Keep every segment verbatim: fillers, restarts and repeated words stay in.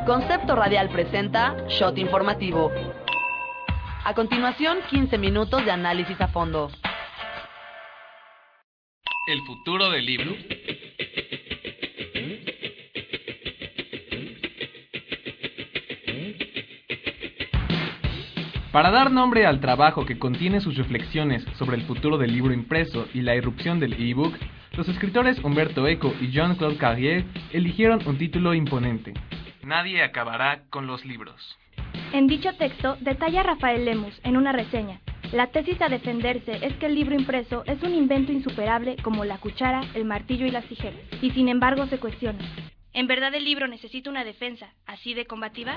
Concepto Radial presenta Shot Informativo. A continuación, quince minutos de análisis a fondo. El futuro del libro. Para dar nombre al trabajo que contiene sus reflexiones sobre el futuro del libro impreso y la irrupción del e-book, los escritores Humberto Eco y Jean-Claude Carrière eligieron un título imponente: Nadie acabará con los libros. En dicho texto detalla Rafael Lemus en una reseña: la tesis a defenderse es que el libro impreso es un invento insuperable como la cuchara, el martillo y las tijeras, y sin embargo se cuestiona: ¿en verdad el libro necesita una defensa así de combativa?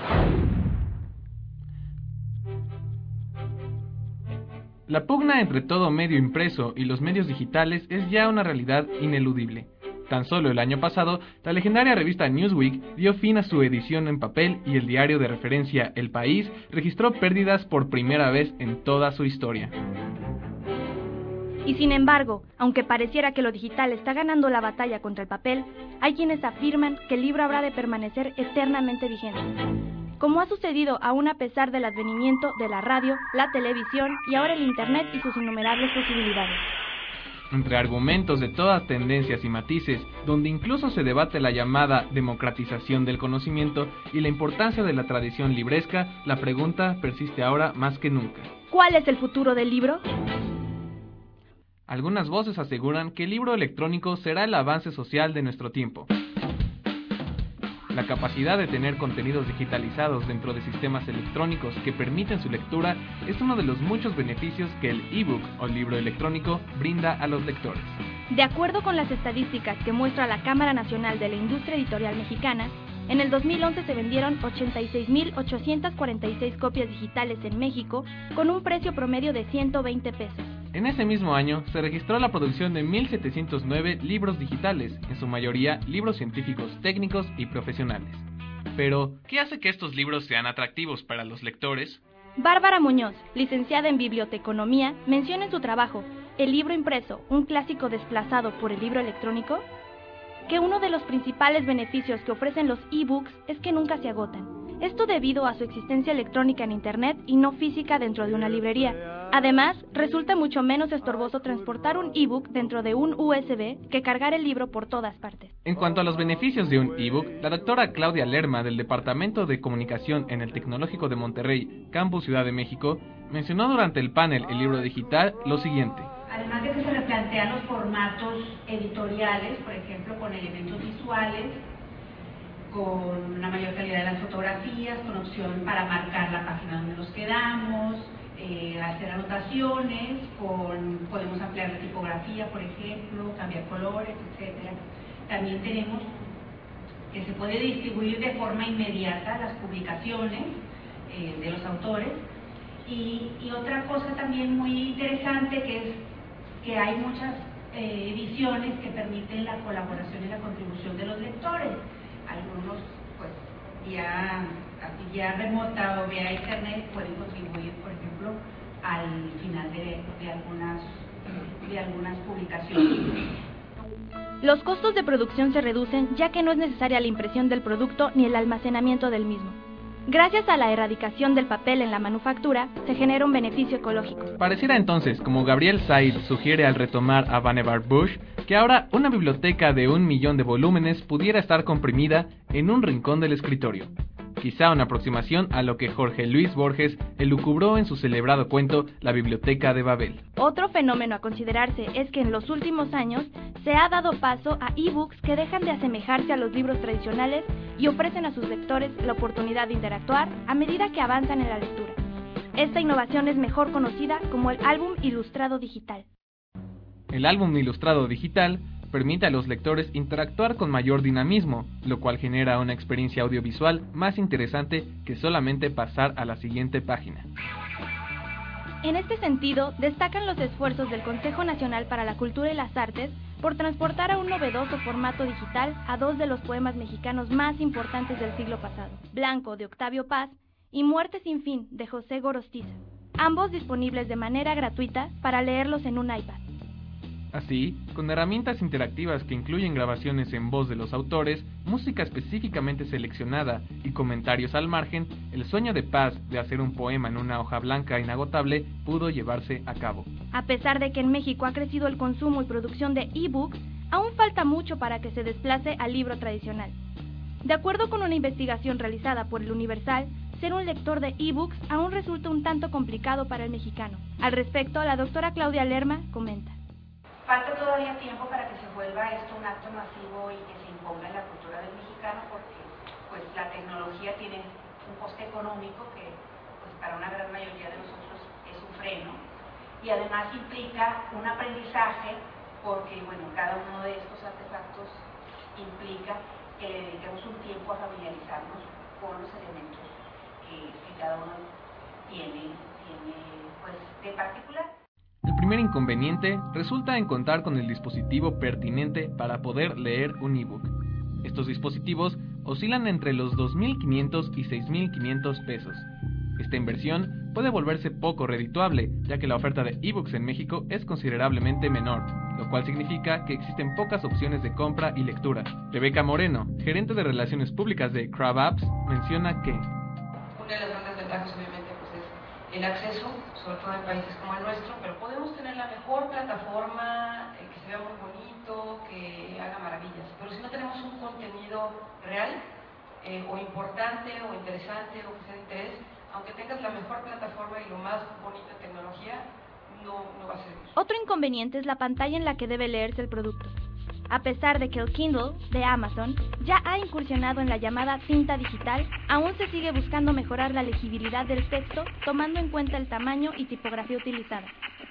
La pugna entre todo medio impreso y los medios digitales es ya una realidad ineludible. Tan solo el año pasado, la legendaria revista Newsweek dio fin a su edición en papel y el diario de referencia El País registró pérdidas por primera vez en toda su historia. Y sin embargo, aunque pareciera que lo digital está ganando la batalla contra el papel, hay quienes afirman que el libro habrá de permanecer eternamente vigente, como ha sucedido aún a pesar del advenimiento de la radio, la televisión y ahora el Internet y sus innumerables posibilidades. Entre argumentos de todas tendencias y matices, donde incluso se debate la llamada democratización del conocimiento y la importancia de la tradición libresca, la pregunta persiste ahora más que nunca. ¿Cuál es el futuro del libro? Algunas voces aseguran que el libro electrónico será el avance social de nuestro tiempo. La capacidad de tener contenidos digitalizados dentro de sistemas electrónicos que permiten su lectura es uno de los muchos beneficios que el ebook o libro electrónico brinda a los lectores. De acuerdo con las estadísticas que muestra la Cámara Nacional de la Industria Editorial Mexicana, en el dos mil once se vendieron ochenta y seis mil ochocientas cuarenta y seis copias digitales en México con un precio promedio de ciento veinte pesos. En ese mismo año se registró la producción de mil setecientos nueve libros digitales, en su mayoría libros científicos, técnicos y profesionales. Pero, ¿qué hace que estos libros sean atractivos para los lectores? Bárbara Muñoz, licenciada en Biblioteconomía, menciona en su trabajo El libro impreso, un clásico desplazado por el libro electrónico, que uno de los principales beneficios que ofrecen los e-books es que nunca se agotan. Esto debido a su existencia electrónica en Internet y no física dentro de una librería. Además, resulta mucho menos estorboso transportar un ebook dentro de un U S B que cargar el libro por todas partes. En cuanto a los beneficios de un ebook, la doctora Claudia Lerma del Departamento de Comunicación en el Tecnológico de Monterrey, Campus Ciudad de México, mencionó durante el panel El libro digital lo siguiente. Además de que se replantean los formatos editoriales, por ejemplo, con elementos visuales, con una mayor calidad de las fotografías, con opción para marcar la página donde nos quedamos, eh, hacer anotaciones, con, podemos ampliar la tipografía, por ejemplo, cambiar colores, etcétera. También tenemos que se puede distribuir de forma inmediata las publicaciones eh, de los autores. Y, y otra cosa también muy interesante que es que hay muchas eh, ediciones que permiten la colaboración y la contribución de los lectores. Algunos, pues, vía, vía remota o vía internet pueden contribuir, por ejemplo, al final de, de, algunas, de algunas publicaciones. Los costos de producción se reducen ya que no es necesaria la impresión del producto ni el almacenamiento del mismo. Gracias a la erradicación del papel en la manufactura, se genera un beneficio ecológico. Pareciera entonces, como Gabriel Said sugiere al retomar a Vannevar Bush, que ahora una biblioteca de un millón de volúmenes pudiera estar comprimida en un rincón del escritorio. Quizá una aproximación a lo que Jorge Luis Borges elucubró en su celebrado cuento La Biblioteca de Babel. Otro fenómeno a considerarse es que en los últimos años se ha dado paso a e-books que dejan de asemejarse a los libros tradicionales y ofrecen a sus lectores la oportunidad de interactuar a medida que avanzan en la lectura. Esta innovación es mejor conocida como el álbum ilustrado digital. El álbum ilustrado digital permite a los lectores interactuar con mayor dinamismo, lo cual genera una experiencia audiovisual más interesante que solamente pasar a la siguiente página. En este sentido, destacan los esfuerzos del Consejo Nacional para la Cultura y las Artes por transportar a un novedoso formato digital a dos de los poemas mexicanos más importantes del siglo pasado, Blanco, de Octavio Paz, y Muerte sin fin, de José Gorostiza, ambos disponibles de manera gratuita para leerlos en un iPad. Así, con herramientas interactivas que incluyen grabaciones en voz de los autores, música específicamente seleccionada y comentarios al margen, el sueño de Paz de hacer un poema en una hoja blanca inagotable pudo llevarse a cabo. A pesar de que en México ha crecido el consumo y producción de e-books, aún falta mucho para que se desplace al libro tradicional. De acuerdo con una investigación realizada por el Universal, ser un lector de e-books aún resulta un tanto complicado para el mexicano. Al respecto, la doctora Claudia Lerma comenta. Falta todavía tiempo para que se vuelva esto un acto masivo y que se imponga en la cultura del mexicano, porque pues la tecnología tiene un coste económico que pues para una gran mayoría de nosotros es un freno, y además implica un aprendizaje, porque bueno, cada uno de estos artefactos implica que le dediquemos un tiempo a familiarizarnos con los elementos que, que cada uno tiene, tiene pues de particular. El primer inconveniente resulta en contar con el dispositivo pertinente para poder leer un ebook. Estos dispositivos oscilan entre los dos mil quinientos y seis mil quinientos pesos. Esta inversión puede volverse poco redituable, ya que la oferta de ebooks en México es considerablemente menor, lo cual significa que existen pocas opciones de compra y lectura. Rebeca Moreno, gerente de Relaciones Públicas de Crab Apps, menciona que una de las grandes ventajas obviamente pues, es el acceso, sobre todo en países como el nuestro, pero podemos tener la mejor plataforma, eh, que se vea muy bonito, que haga maravillas, pero si no tenemos un contenido real, eh, o importante, o interesante, o que sea de interés, aunque tengas la mejor plataforma y lo más bonito de tecnología, no, no va a servir. Otro inconveniente es la pantalla en la que debe leerse el producto. A pesar de que el Kindle de Amazon ya ha incursionado en la llamada tinta digital, aún se sigue buscando mejorar la legibilidad del texto tomando en cuenta el tamaño y tipografía utilizada.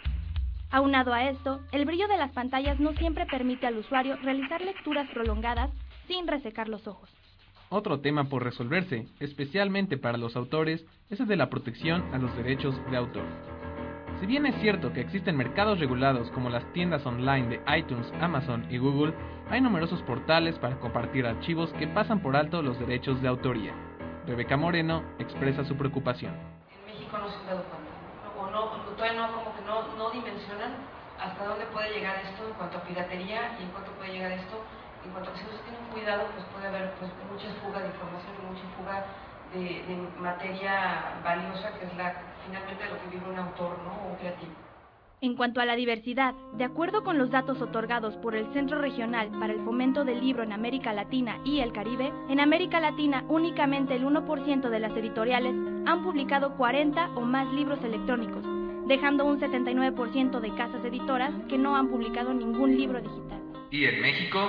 Aunado a esto, el brillo de las pantallas no siempre permite al usuario realizar lecturas prolongadas sin resecar los ojos. otro tema por resolverse, especialmente para los autores, es el de la protección a los derechos de autor. Si bien es cierto que existen mercados regulados como las tiendas online de iTunes, Amazon y Google, hay numerosos portales para compartir archivos que pasan por alto los derechos de autoría. Rebeca Moreno expresa su preocupación. En México no se han dado cuenta, ¿no? o no, todavía no, como que no, no dimensionan hasta dónde puede llegar esto en cuanto a piratería y en cuánto puede llegar esto, en cuanto a que si no se tiene cuidado, pues puede haber pues, mucha fuga de información y mucha fuga de, de materia valiosa, que es la finalmente lo que vive un autor, ¿no? O un creativo. En cuanto a la diversidad, de acuerdo con los datos otorgados por el Centro Regional para el Fomento del Libro en América Latina y el Caribe, en América Latina únicamente el uno por ciento de las editoriales han publicado cuarenta o más libros electrónicos, dejando un setenta y nueve por ciento de casas editoras que no han publicado ningún libro digital. ¿Y en México?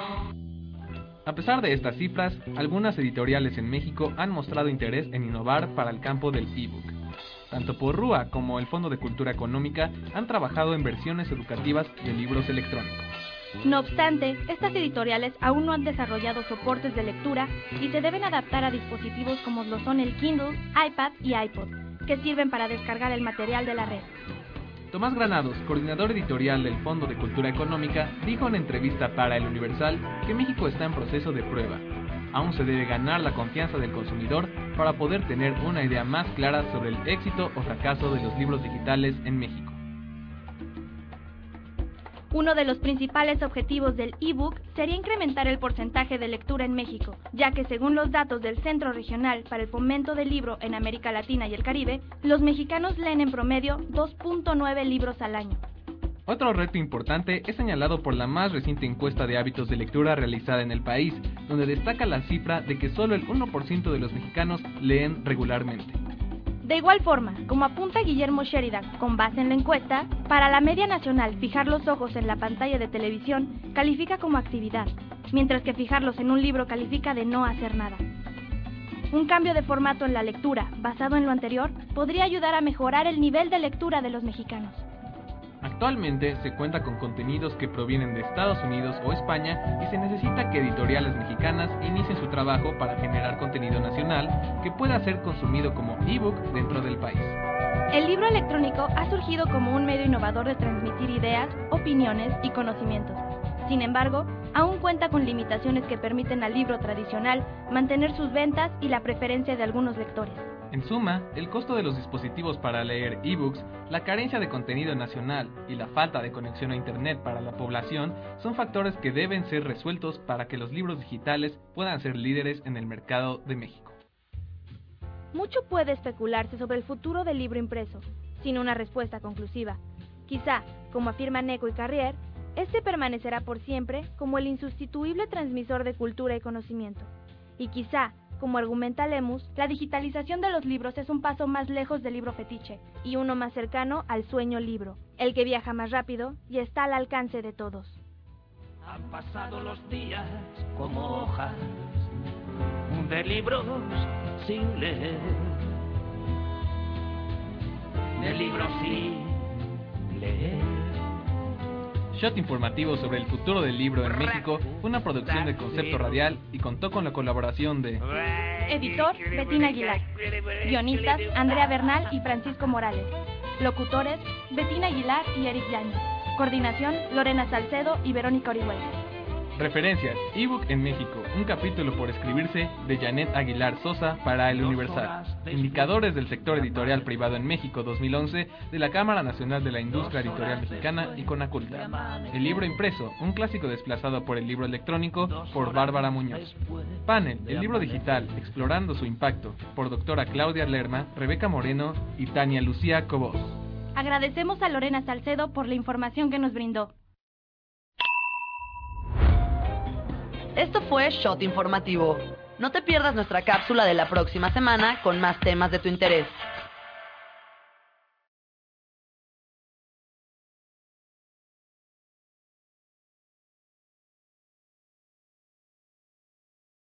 A pesar de estas cifras, algunas editoriales en México han mostrado interés en innovar para el campo del ebook. Tanto Porrúa como el Fondo de Cultura Económica han trabajado en versiones educativas de libros electrónicos. No obstante, estas editoriales aún no han desarrollado soportes de lectura y se deben adaptar a dispositivos como lo son el Kindle, iPad y iPod, que sirven para descargar el material de la red. Tomás Granados, coordinador editorial del Fondo de Cultura Económica, dijo en entrevista para El Universal que México está en proceso de prueba. Aún se debe ganar la confianza del consumidor para poder tener una idea más clara sobre el éxito o fracaso de los libros digitales en México. Uno de los principales objetivos del ebook sería incrementar el porcentaje de lectura en México, ya que según los datos del Centro Regional para el Fomento del Libro en América Latina y el Caribe, los mexicanos leen en promedio dos punto nueve libros al año. Otro reto importante es señalado por la más reciente encuesta de hábitos de lectura realizada en el país, donde destaca la cifra de que solo el uno por ciento de los mexicanos leen regularmente. De igual forma, como apunta Guillermo Sheridan, con base en la encuesta, para la media nacional fijar los ojos en la pantalla de televisión califica como actividad, mientras que fijarlos en un libro califica de no hacer nada. Un cambio de formato en la lectura, basado en lo anterior, podría ayudar a mejorar el nivel de lectura de los mexicanos. Actualmente se cuenta con contenidos que provienen de Estados Unidos o España y se necesita que editoriales mexicanas inicien su trabajo para generar contenido nacional que pueda ser consumido como ebook dentro del país. El libro electrónico ha surgido como un medio innovador de transmitir ideas, opiniones y conocimientos. Sin embargo, aún cuenta con limitaciones que permiten al libro tradicional mantener sus ventas y la preferencia de algunos lectores. En suma, el costo de los dispositivos para leer ebooks, la carencia de contenido nacional y la falta de conexión a Internet para la población son factores que deben ser resueltos para que los libros digitales puedan ser líderes en el mercado de México. Mucho puede especularse sobre el futuro del libro impreso, sin una respuesta conclusiva. Quizá, como afirman Eco y Carrier, este permanecerá por siempre como el insustituible transmisor de cultura y conocimiento. Y quizá, como argumenta Lemus, la digitalización de los libros es un paso más lejos del libro fetiche y uno más cercano al sueño libro, el que viaja más rápido y está al alcance de todos. Han pasado los días como hojas de libros sin leer, de libros sin leer. Shot informativo sobre el futuro del libro en México fue una producción de Concepto Radial y contó con la colaboración de... Editor, Betina Aguilar. Guionistas, Andrea Bernal y Francisco Morales. Locutores, Betina Aguilar y Eric Yañez. Coordinación, Lorena Salcedo y Verónica Orihuela. Referencias, ebook en México, un capítulo por escribirse de Janet Aguilar Sosa para El Universal. Indicadores del sector editorial privado en México dos mil once de la Cámara Nacional de la Industria Editorial Mexicana y Conaculta. El libro impreso, un clásico desplazado por el libro electrónico por Bárbara Muñoz. Panel, el libro digital, explorando su impacto, por doctora Claudia Lerma, Rebeca Moreno y Tania Lucía Cobos. Agradecemos a Lorena Salcedo por la información que nos brindó. Esto fue Shot Informativo. No te pierdas nuestra cápsula de la próxima semana con más temas de tu interés.